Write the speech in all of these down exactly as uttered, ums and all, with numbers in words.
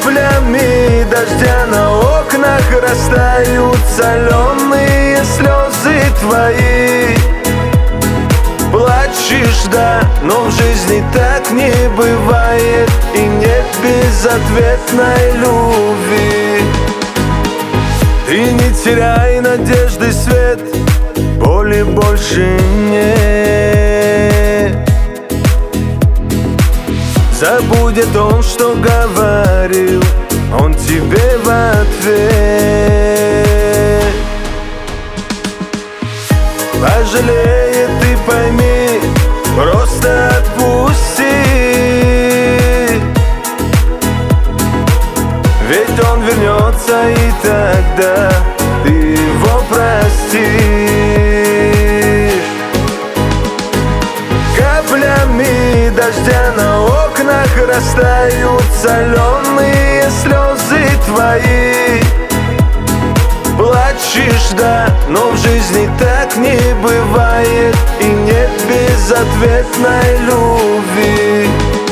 Каплями дождя на окнах растают соленые слезы твои. Плачешь, да, но в жизни так не бывает, и нет безответной любви. Ты не теряй надежды, свет, боли больше нет. Забудет он, что говорил он тебе в ответ. Пожалеет, ты пойми, просто отпусти. Ведь он вернется, и тогда ты его простишь. Каплями дождя на окнах растают соленые слезы твои. Плачешь, да, но в жизни так не бывает, и нет безответной любви.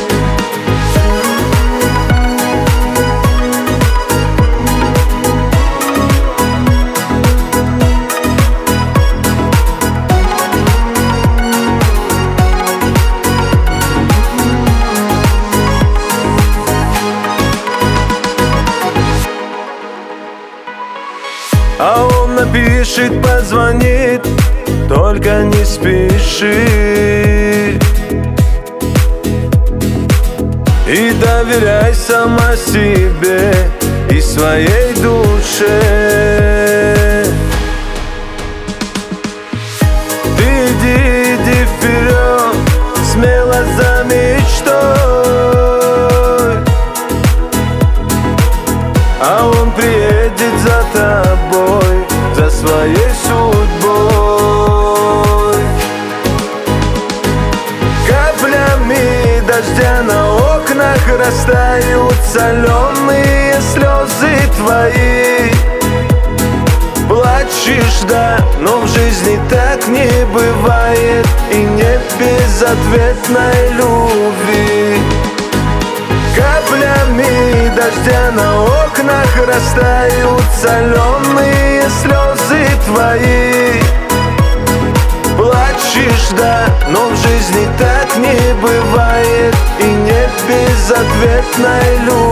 А он напишет, позвонит, только не спеши. И доверяй сама себе и своей душе. Ты иди, иди вперед, смело за мечтой. А он приедет за тобой, за своей судьбой. Каплями дождя на окнах растают соленые слезы твои. Плачешь, да, но в жизни так не бывает, и нет безответной любви. Каплями дождя на окнах растают соленые слезы твои. Плачешь, да, но в жизни так не бывает, и нет безответной любви.